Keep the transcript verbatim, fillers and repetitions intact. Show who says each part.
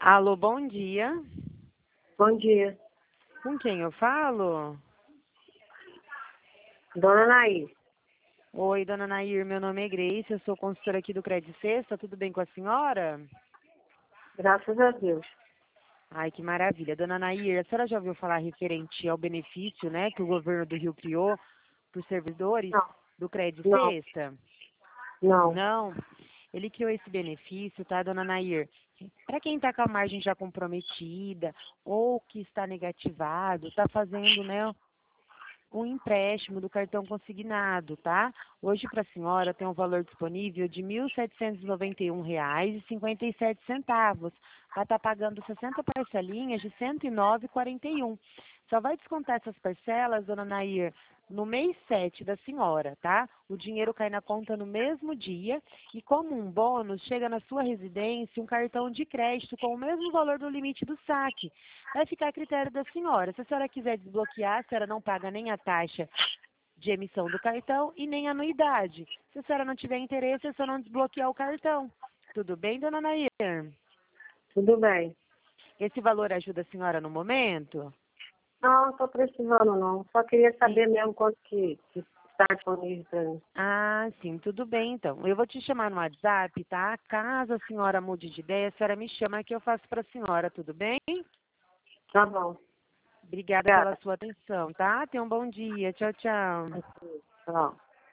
Speaker 1: Alô, bom dia.
Speaker 2: Bom dia.
Speaker 1: Com quem eu falo?
Speaker 2: Dona Nair.
Speaker 1: Oi, dona Nair, meu nome é Grace, eu sou consultora aqui do Credit Sexta, tudo bem com a senhora?
Speaker 2: Graças a Deus.
Speaker 1: Ai, que maravilha. Dona Nair, a senhora já ouviu falar referente ao benefício, né, que o governo do Rio criou para os servidores
Speaker 2: Não,
Speaker 1: do Credit
Speaker 2: não,
Speaker 1: Sexta?
Speaker 2: não.
Speaker 1: Não? Ele criou esse benefício, tá, dona Nair? Para quem está com a margem já comprometida ou que está negativado, está fazendo, né, um empréstimo do cartão consignado, tá? Hoje para a senhora tem um valor disponível de mil setecentos e noventa e um reais e cinquenta e sete centavos. Vai estar pagando sessenta parcelinhas de cento e nove reais e quarenta e um. Só vai descontar essas parcelas, dona Nair, no mês sete da senhora, tá? O dinheiro cai na conta no mesmo dia e como um bônus, chega na sua residência um cartão de crédito com o mesmo valor do limite do saque. Vai ficar a critério da senhora. Se a senhora quiser desbloquear, a senhora não paga nem a taxa de emissão do cartão e nem a anuidade. Se a senhora não tiver interesse, é só não desbloquear o cartão. Tudo bem, dona Nair?
Speaker 2: Tudo bem.
Speaker 1: Esse valor ajuda a senhora no momento?
Speaker 2: Não, não estou precisando não. Só queria
Speaker 1: Sim.
Speaker 2: saber mesmo quanto que, que está disponível para mim.
Speaker 1: Ah, sim, tudo bem então. Eu vou te chamar no WhatsApp, tá? Caso a senhora mude de ideia, a senhora me chama que eu faço para a senhora, tudo bem?
Speaker 2: Tá bom.
Speaker 1: Obrigada pela
Speaker 2: Obrigada.
Speaker 1: sua atenção, tá? Tenha um bom dia. Tchau, tchau.
Speaker 2: Tchau.